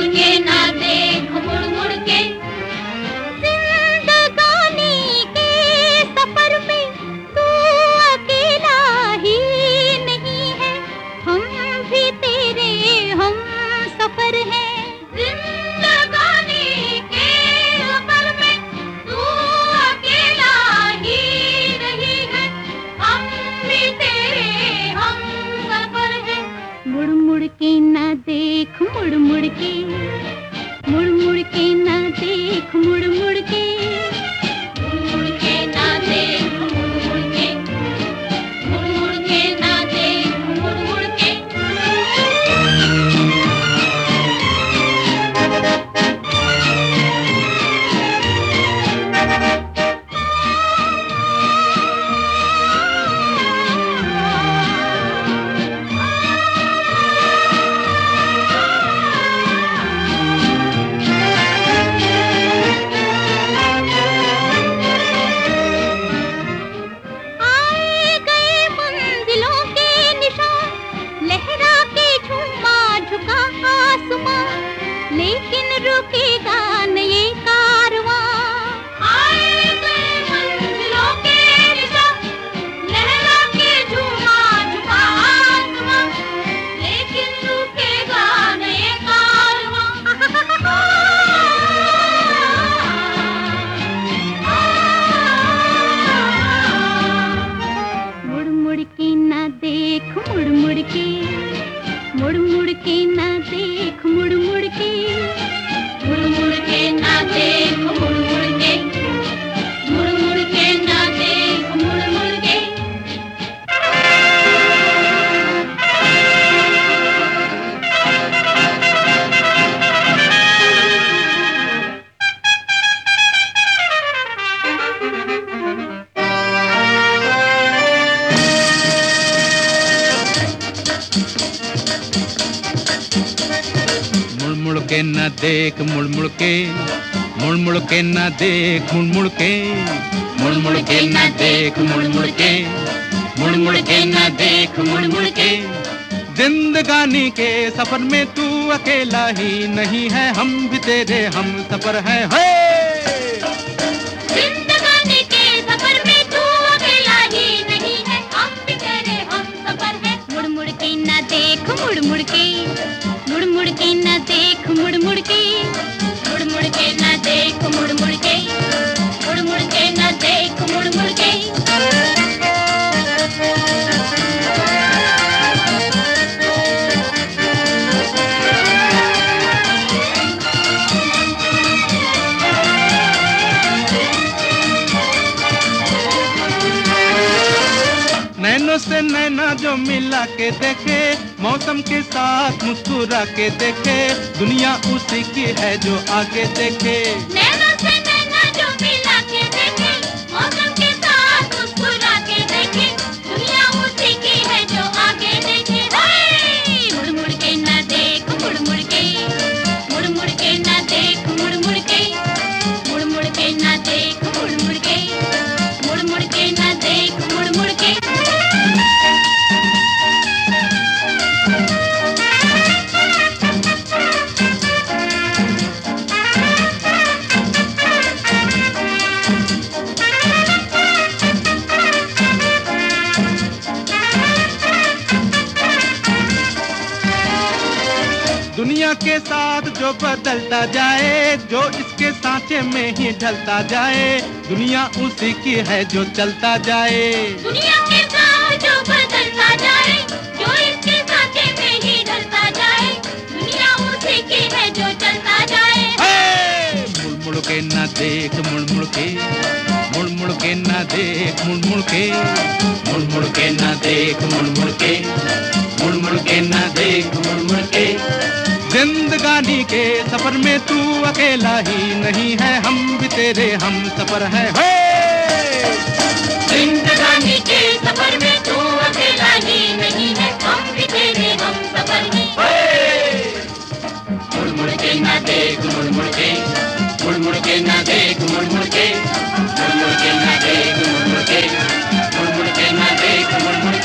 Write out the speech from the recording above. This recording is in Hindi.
के ना देख मुड़ मुड़ के। जिंदगानी के सफर में तू अकेला ही नहीं है, हम भी तेरे हम सफर हैं। जिंदगानी के सफर में तू अकेला ही नहीं है, हम भी तेरे हम सफर हैं। मुड़ मुड़ के ना देख मुड़ मुड़ के, मुड़ मुड़ के ना देख मुड़ मुड़ के। मुड़ मुड़ के ना देख मुड़ मुड़ के, मुड़ मुड़ के ना देख मुड़ मुड़ के। आए गए मंजिलों के निशान, लहरा के झूमा झुका आसमां, लेकिन रुकेगा न ये कारवां। आए गए मंजिलों के निशान, लहरा के झूमा झुका आसमां, लेकिन रुकेगा न ये कारवां। मुड़ मुड़ के ना देख मुड़ मुड़ के, मुड़ मुड़ के ना देख मुड़ मुड़ के। मुड़ मुड़ के ना देख मुड़ मुड़ के, मुड़ मुड़ के ना देख मुड़ मुड़ के। मुड़ मुड़ के न देख मुड़ मुड़ के, मुड़ मुड़ के न देख मुड़ मुड़ के, मुड़ मुड़ के न देख मुड़ मुड़ के, मुड़ मुड़ के न देख मुड़ मुड़ के। जिंदगानी के सफर में तू अकेला ही नहीं है, हम भी तेरे हम सफर है। जिंदगानी के सफर में तू अकेला ही नहीं है, हम भी तेरे हम सफर हैं। मुड़ मुड़ के ना देख मुड़ मुड़ के, मुड़ मुड़ के ना देख मुड़ मुड़ के। मुड़ मुड़ के ना देख मुड़ मुड़ के, मुड़ मुड़ के ना देख मुड़ मुड़ के। नैनों से नैना जो मिला के देखे, मौसम के साथ मुस्कुरा के देखे, दुनिया उसी की है जो आगे देखे। नैना से नैना जो मिला के देखे, मौसम के साथ मुस्कुरा के देखे, दुनिया उसी की है जो आगे देखे। मुड़ मुड़ के ना देख मुड़ मुड़ के, मुड़ मुड़ के ना देख मुड़ मुड़ के, मुड़ मुड़ के ना देख मुड़ मुड़ के, मुड़ मुड़ के ना देख मुड़ मुड़ के। दुनिया के साथ जो बदलता जाए, जो इसके सांचे में ही ढलता जाए, दुनिया उसी की है जो चलता जाए। दुनिया के साथ जो बदलता जाए, जो इसके सांचे में ही ढलता जाए, दुनिया उसी की है जो चलता जाए। मुड़ मुड़ के ना देख मुड़ मुड़ के, मुड़ मुड़ के ना देख मुड़ मुड़ के, मुड़ मुड़ के ना देख मुड़ मुड़ के, मुड़ मुड़ के ना देख मुड़ मुड़ के। जिंदगानी के सफर में तू अकेला ही नहीं है, हम भी तेरे हम सफर है। जिंदगानी के सफर में तू अकेला ही नहीं है, हम भी तेरे हम सफर हैं। मुड़ मुड़ के ना देख मुड़ मुड़ के, मुड़ मुड़ के ना देख मुड़ मुड़ के, मुड़ मुड़ के ना देख मुड़ मुड़ के, मुड़ मुड़ के ना देख मुड़ मुड़